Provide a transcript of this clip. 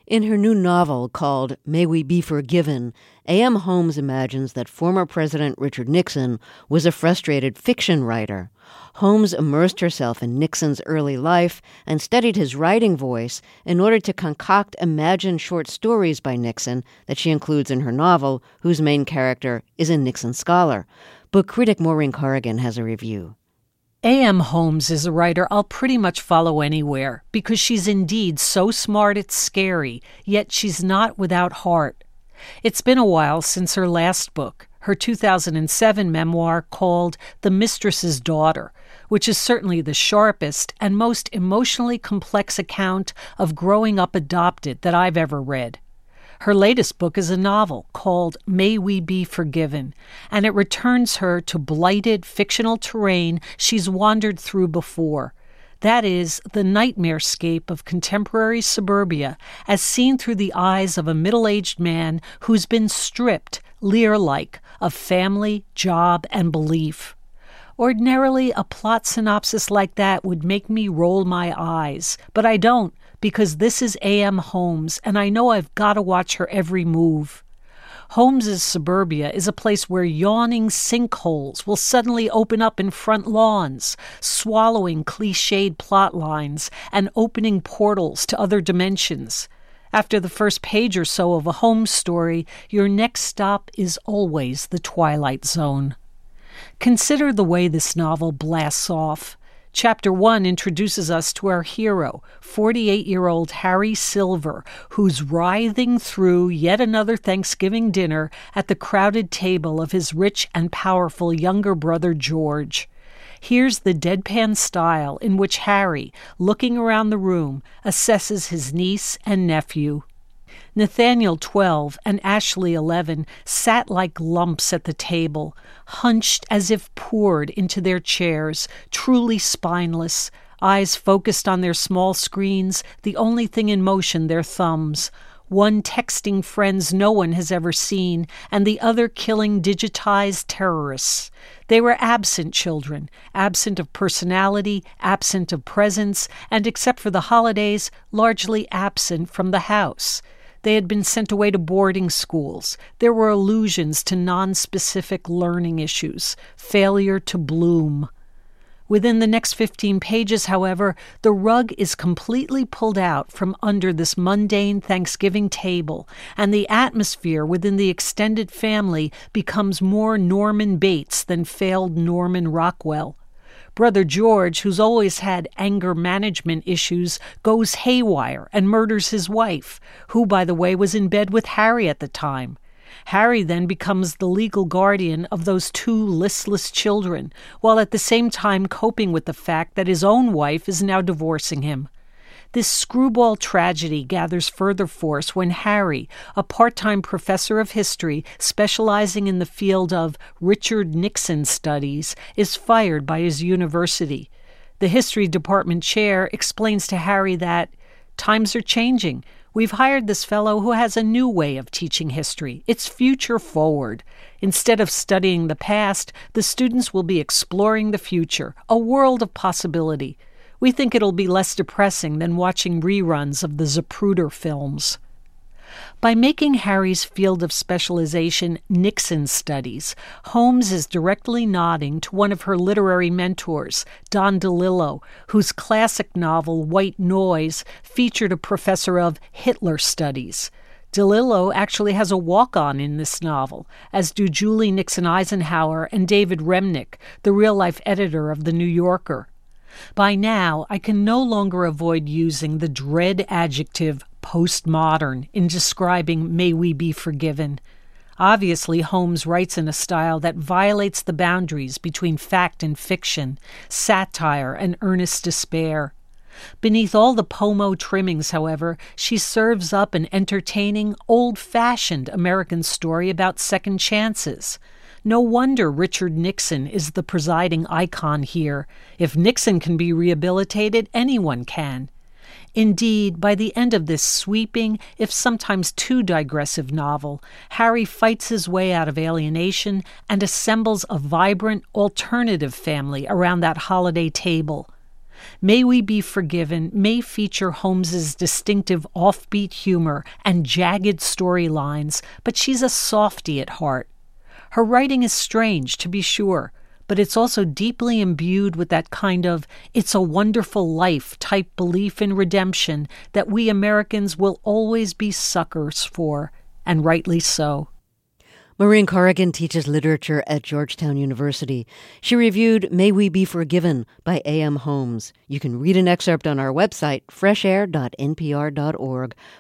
In her new novel called May We Be Forgiven, A.M. Holmes imagines that former President Richard Nixon was a frustrated fiction writer. Holmes immersed herself in Nixon's early life and studied his writing voice in order to concoct imagined short stories by Nixon that she includes in her novel, whose main character is a Nixon scholar. Book critic Maureen Corrigan has a review. A.M. Holmes is a writer I'll pretty much follow anywhere because she's indeed so smart it's scary, yet she's not without heart. It's been a while since her last book, her 2007 memoir called The Mistress's Daughter, which is certainly the sharpest and most emotionally complex account of growing up adopted that I've ever read. Her latest book is a novel called May We Be Forgiven, and it returns her to blighted fictional terrain she's wandered through before. That is, the nightmarescape of contemporary suburbia as seen through the eyes of a middle-aged man who's been stripped, Lear-like, of family, job, and belief. Ordinarily, a plot synopsis like that would make me roll my eyes, but I don't, because this is A.M. Holmes, and I know I've got to watch her every move. Holmes's suburbia is a place where yawning sinkholes will suddenly open up in front lawns, swallowing cliched plot lines and opening portals to other dimensions. After the first page or so of a Holmes story, your next stop is always the Twilight Zone. Consider the way this novel blasts off. Chapter 1 introduces us to our hero, 48-year-old Harry Silver, who's writhing through yet another Thanksgiving dinner at the crowded table of his rich and powerful younger brother George. Here's the deadpan style in which Harry, looking around the room, assesses his niece and nephew. Nathaniel, 12, and Ashley, 11, sat like lumps at the table, hunched as if poured into their chairs, truly spineless, eyes focused on their small screens, the only thing in motion their thumbs, one texting friends no one has ever seen, and the other killing digitized terrorists. They were absent children, absent of personality, absent of presence, and except for the holidays, largely absent from the house. They had been sent away to boarding schools. There were allusions to non-specific learning issues, failure to bloom. Within the next 15 pages, however, the rug is completely pulled out from under this mundane Thanksgiving table, and the atmosphere within the extended family becomes more Norman Bates than failed Norman Rockwell. Brother George, who's always had anger management issues, goes haywire and murders his wife, who, by the way, was in bed with Harry at the time. Harry then becomes the legal guardian of those two listless children, while at the same time coping with the fact that his own wife is now divorcing him. This screwball tragedy gathers further force when Harry, a part-time professor of history specializing in the field of Richard Nixon studies, is fired by his university. The history department chair explains to Harry that times are changing. We've hired this fellow who has a new way of teaching history. It's future forward. Instead of studying the past, the students will be exploring the future, a world of possibility. We think it'll be less depressing than watching reruns of the Zapruder films. By making Harry's field of specialization Nixon studies, Holmes is directly nodding to one of her literary mentors, Don DeLillo, whose classic novel White Noise featured a professor of Hitler studies. DeLillo actually has a walk-on in this novel, as do Julie Nixon Eisenhower and David Remnick, the real-life editor of The New Yorker. By now, I can no longer avoid using the dread adjective postmodern in describing May We Be Forgiven. Obviously, Holmes writes in a style that violates the boundaries between fact and fiction, satire and earnest despair. Beneath all the pomo trimmings, however, she serves up an entertaining, old-fashioned American story about second chances. No wonder Richard Nixon is the presiding icon here. If Nixon can be rehabilitated, anyone can. Indeed, by the end of this sweeping, if sometimes too digressive novel, Harry fights his way out of alienation and assembles a vibrant, alternative family around that holiday table. May We Be Forgiven may feature Holmes's distinctive offbeat humor and jagged storylines, but she's a softie at heart. Her writing is strange, to be sure, but it's also deeply imbued with that kind of "it's a wonderful life" type belief in redemption that we Americans will always be suckers for, and rightly so. Maureen Corrigan teaches literature at Georgetown University. She reviewed May We Be Forgiven by A.M. Holmes. You can read an excerpt on our website, freshair.npr.org.